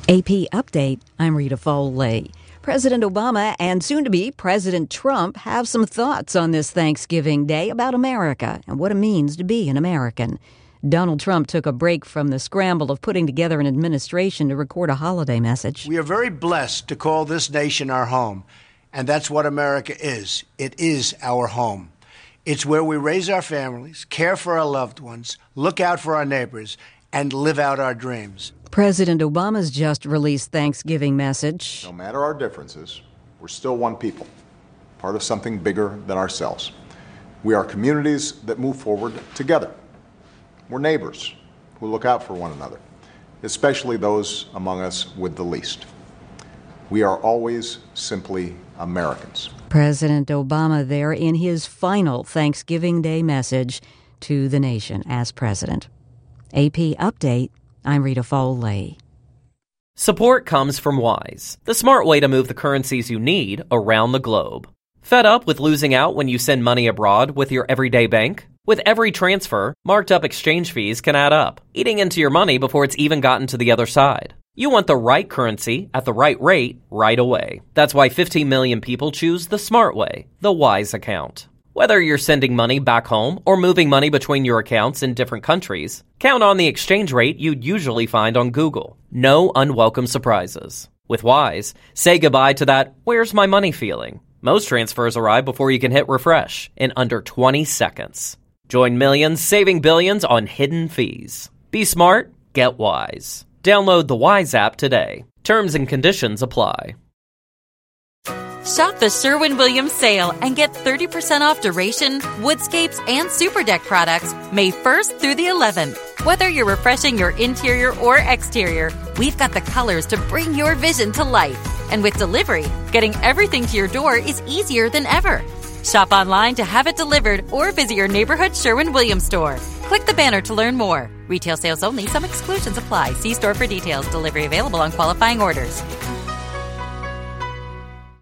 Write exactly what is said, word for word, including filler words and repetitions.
A P Update, I'm Rita Foley. President Obama and soon-to-be President Trump have some thoughts on this Thanksgiving Day about America and what it means to be an American. Donald Trump took a break from the scramble of putting together an administration to record a holiday message. We are very blessed to call this nation our home, and that's what America is. It is our home. It's where we raise our families, care for our loved ones, look out for our neighbors, and live out our dreams. President Obama's just released Thanksgiving message. No matter our differences, we're still one people, part of something bigger than ourselves. We are communities that move forward together. We're neighbors who look out for one another, especially those among us with the least. We are always simply Americans. President Obama there in his final Thanksgiving Day message to the nation as president. A P Update, I'm Rita Foley. Support comes from Wise, the smart way to move the currencies you need around the globe. Fed up with losing out when you send money abroad with your everyday bank? With every transfer, marked up exchange fees can add up, eating into your money before it's even gotten to the other side. You want the right currency at the right rate right away. That's why fifteen million people choose the smart way, the Wise account. Whether you're sending money back home or moving money between your accounts in different countries, count on the exchange rate you'd usually find on Google. No unwelcome surprises. With Wise, say goodbye to that "where's my money" feeling. Most transfers arrive before you can hit refresh in under twenty seconds. Join millions saving billions on hidden fees. Be smart, get Wise. Download the Wise app today. Terms and conditions apply. Shop the Sherwin-Williams sale and get thirty percent off Duration, Woodscapes, and Super Deck products May first through the eleventh. Whether you're refreshing your interior or exterior, we've got the colors to bring your vision to life. And with delivery, getting everything to your door is easier than ever. Shop online to have it delivered or visit your neighborhood Sherwin-Williams store. Click the banner to learn more. Retail sales only. Some exclusions apply. See store for details. Delivery available on qualifying orders.